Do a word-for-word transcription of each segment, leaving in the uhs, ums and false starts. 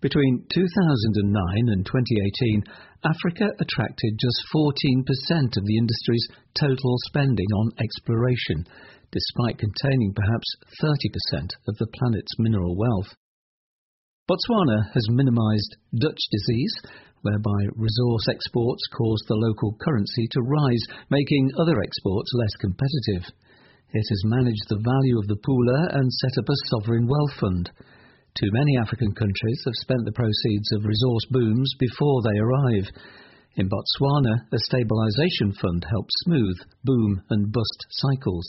Between two thousand nine and twenty eighteen, Africa attracted just fourteen percent of the industry's total spending on exploration, despite containing perhaps thirty percent of the planet's mineral wealth. Botswana has minimised Dutch disease, whereby resource exports caused the local currency to rise, making other exports less competitive. It has managed the value of the pula and set up a sovereign wealth fund. Too many African countries have spent the proceeds of resource booms before they arrive. In Botswana, a stabilisation fund helps smooth boom and bust cycles.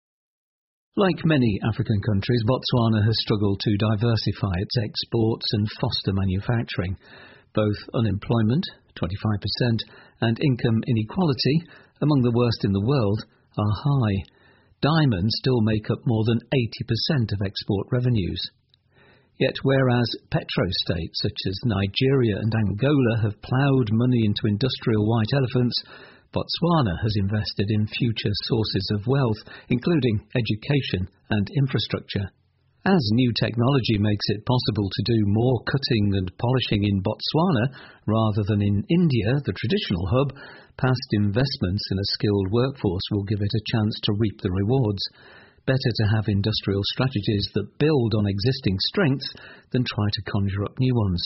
Like many African countries, Botswana has struggled to diversify its exports and foster manufacturing. Both unemployment, twenty-five percent, and income inequality, among the worst in the world, are high. Diamonds still make up more than eighty percent of export revenues. Yet whereas petrostates such as Nigeria and Angola have ploughed money into industrial white elephants, Botswana has invested in future sources of wealth, including education and infrastructure. As new technology makes it possible to do more cutting and polishing in Botswana rather than in India, the traditional hub, past investments in a skilled workforce will give it a chance to reap the rewards. Better to have industrial strategies that build on existing strengths than try to conjure up new ones.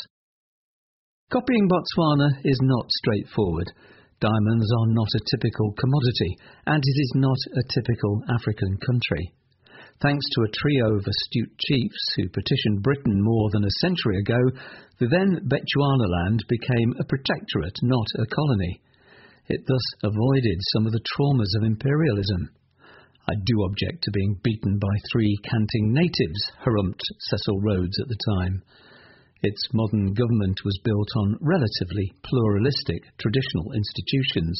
Copying Botswana is not straightforward. Diamonds are not a typical commodity, and it is not a typical African country. Thanks to a trio of astute chiefs who petitioned Britain more than a century ago, the then Bechuanaland became a protectorate, not a colony. It thus avoided some of the traumas of imperialism. I do object to being beaten by three canting natives, harumphed Cecil Rhodes at the time. Its modern government was built on relatively pluralistic traditional institutions.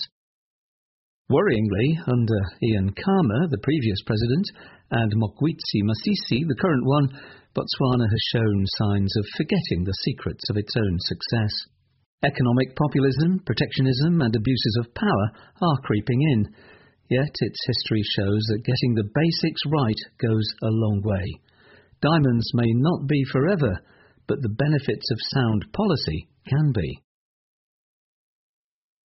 Worryingly, under Ian Khama, the previous president, and Mokgweetsi Masisi, the current one, Botswana has shown signs of forgetting the secrets of its own success. Economic populism, protectionism, and abuses of power are creeping in. Yet its history shows that getting the basics right goes a long way. Diamonds may not be forever, but the benefits of sound policy can be.